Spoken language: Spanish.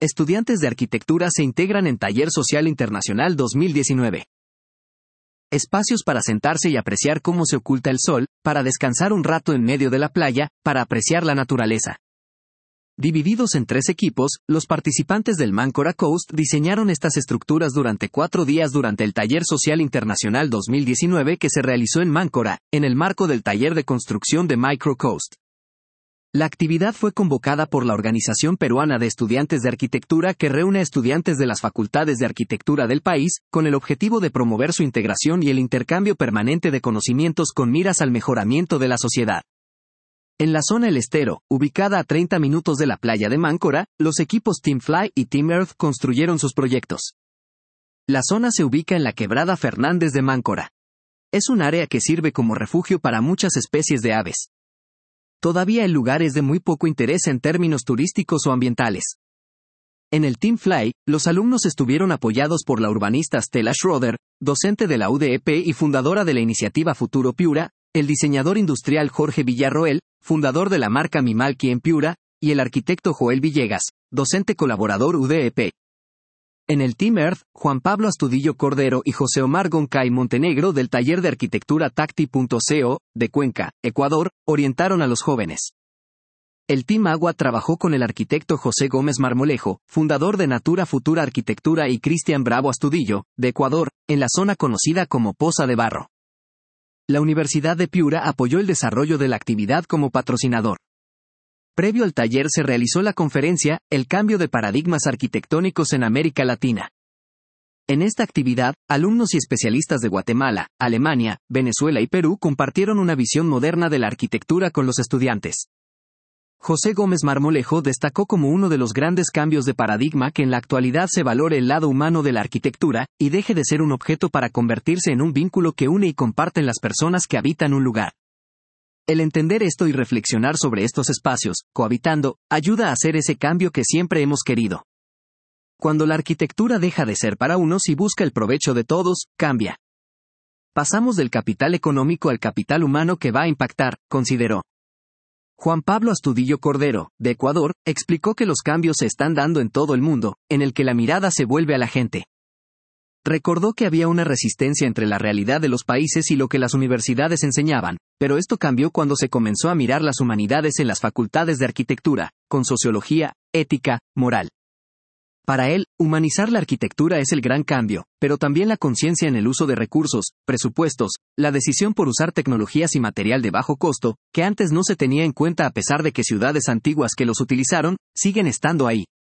Estudiantes de arquitectura se integran en Taller Social Internacional 2019. Espacios para sentarse y apreciar cómo se oculta el sol, para descansar un rato en medio de la playa, para apreciar la naturaleza. Divididos en 3 equipos, los participantes del Máncora Coast diseñaron estas estructuras durante 4 días durante el Taller Social Internacional 2019 que se realizó en Máncora, en el marco del taller de construcción de Micro Coast. La actividad fue convocada por la Organización Peruana de Estudiantes de Arquitectura que reúne a estudiantes de las facultades de arquitectura del país, con el objetivo de promover su integración y el intercambio permanente de conocimientos con miras al mejoramiento de la sociedad. En la zona El Estero, ubicada a 30 minutos de la playa de Máncora, los equipos Team Fly y Team Earth construyeron sus proyectos. La zona se ubica en la Quebrada Fernández de Máncora. Es un área que sirve como refugio para muchas especies de aves. Todavía el lugar es de muy poco interés en términos turísticos o ambientales. En el Team Fly, los alumnos estuvieron apoyados por la urbanista Stella Schroeder, docente de la UDEP y fundadora de la iniciativa Futuro Piura, el diseñador industrial Jorge Villarroel, fundador de la marca Mimalki en Piura, y el arquitecto Joel Villegas, docente colaborador UDEP. En el Team Earth, Juan Pablo Astudillo Cordero y José Omar Goncay Montenegro del taller de arquitectura Tacti.co, de Cuenca, Ecuador, orientaron a los jóvenes. El Team Agua trabajó con el arquitecto José Gómez Marmolejo, fundador de Natura Futura Arquitectura y Cristian Bravo Astudillo, de Ecuador, en la zona conocida como Poza de Barro. La Universidad de Piura apoyó el desarrollo de la actividad como patrocinador. Previo al taller se realizó la conferencia, El cambio de paradigmas arquitectónicos en América Latina. En esta actividad, alumnos y especialistas de Guatemala, Alemania, Venezuela y Perú compartieron una visión moderna de la arquitectura con los estudiantes. José Gómez Marmolejo destacó como uno de los grandes cambios de paradigma que en la actualidad se valore el lado humano de la arquitectura, y deje de ser un objeto para convertirse en un vínculo que une y comparten las personas que habitan un lugar. El entender esto y reflexionar sobre estos espacios, cohabitando, ayuda a hacer ese cambio que siempre hemos querido. Cuando la arquitectura deja de ser para unos y busca el provecho de todos, cambia. Pasamos del capital económico al capital humano que va a impactar, consideró. Juan Pablo Astudillo Cordero, de Ecuador, explicó que los cambios se están dando en todo el mundo, en el que la mirada se vuelve a la gente. Recordó que había una resistencia entre la realidad de los países y lo que las universidades enseñaban, pero esto cambió cuando se comenzó a mirar las humanidades en las facultades de arquitectura, con sociología, ética, moral. Para él, humanizar la arquitectura es el gran cambio, pero también la conciencia en el uso de recursos, presupuestos, la decisión por usar tecnologías y material de bajo costo, que antes no se tenía en cuenta a pesar de que ciudades antiguas que los utilizaron, siguen estando ahí.